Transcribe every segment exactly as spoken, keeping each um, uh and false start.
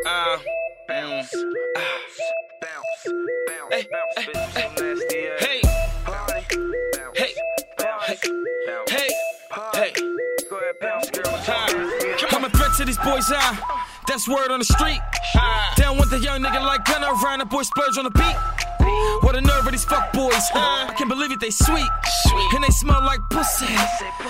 Uh, bounce, bounce, bounce, bounce, bounce, bitch, so nasty. Hey, party, hey, hey, hey, hey. Go ahead, bounce, girl. I'm a threat to these boys, huh? That's word on the street. Down with the young nigga like Gunner, around the boy splurge on the beat. What a nerve of these fuck boys. I can't believe it, they sweet. And they smell like pussy. And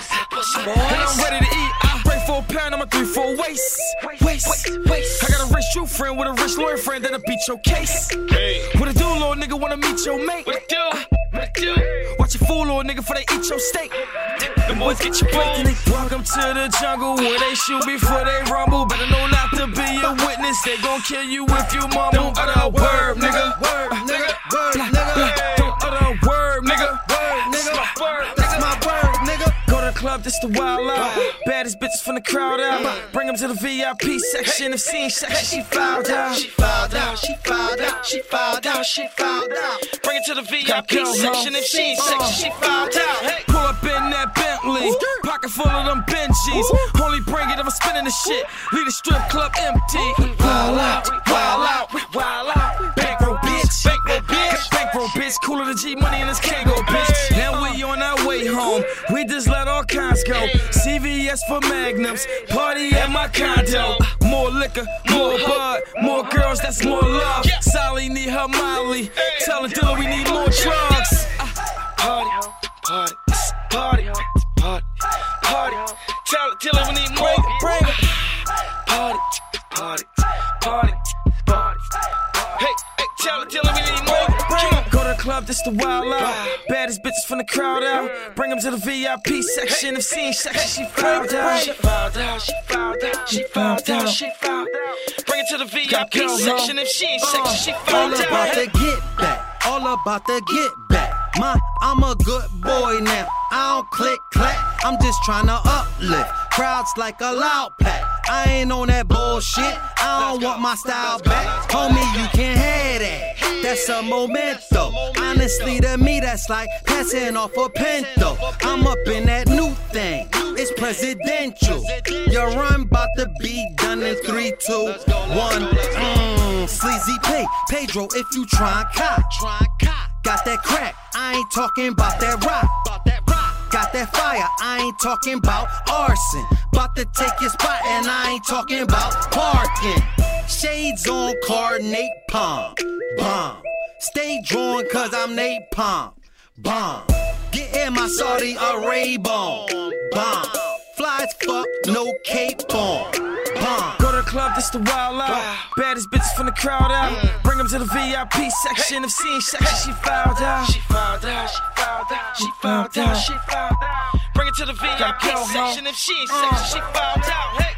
I'm ready to eat. I break for a pound, I'm a three, four waist. Waist, waist. I got a rich true friend with a rich lawyer friend that'll beat your case. What it do, little nigga, wanna meet your mate? What it do? What it do? Watch a fool, little nigga, before they eat your steak. The boys get your plate. And they welcome to the jungle where they shoot before they rumble. Better know not to be a witness. They gon' kill you if you mumble. Don't utter a word, nigga. Word, nigga. Word, nigga. Don't utter a word, nigga. Word, nigga. That's my word, nigga. Go to the club, this the wild out. Baddest bitches from the crowd out. Bring them to the V I P section. If scene section, she fouled out. She fouled out. She fouled out. She fouled out. She fouled out. Bring it to the V I P section. If she section, she fouled out. Hey. Pull up in that Bentley, pocket full of them Benjis. Only bring it if I'm spinning the shit. Leave the strip club empty. Wild out, wild out, wild out. Bankroll bitch, bankroll bitch, bankroll bitch. Cooler than G Money in this Kango bitch. Now we on our way home. We just let all kinds go. C V S for magnums. Party at my condo. More liquor, more bud, more girls. That's more love. Sally need her Molly. Tell her Dilla we need more drugs. Party, party. Party, party, party. Tell it, tell it, we need more. Bring it. Party, party, party, party. Hey, hey, tell it, tell it, we need more. Bring it. Go to the club, this the wild out. Baddest bitches from the crowd out. Bring them to the V I P section. If scene section, she fouled out. She fouled out, she fouled out, she fouled out, she fouled out. Bring it to the V I P section. If she section, she fouled out. All about to get back. All about to get back. My, I'm a good boy now. I don't click clack. I'm just tryna uplift. Crowds like a loud pack. I ain't on that bullshit. I don't want my style back. Homie, you can't have that. That's a momento. Honestly, to me, that's like passing off a Pinto. I'm up in that new thing. It's presidential. Your run bout to be done in three, two, one. Mmm, Sleazy P, Pedro, if you try and cop. Got that crack, I ain't talking about that rock. Got that fire, I ain't talking about arson. About to take your spot and I ain't talking about parking. Shades on, coordinate, palm, bomb. Stay drawn cause I'm napalm, bomb. Get in my Saudi Arabia, bomb. Fly as fuck, no cape on, bomb. Go to the club, this the wild out. Baddest bitches from the crowd out. Bring them to the V I P section. If scene section, she fouled out. She fouled out, she fouled out, she fouled out, she fouled out. Bring it to the V I P section. If she section, she fouled out. Hey.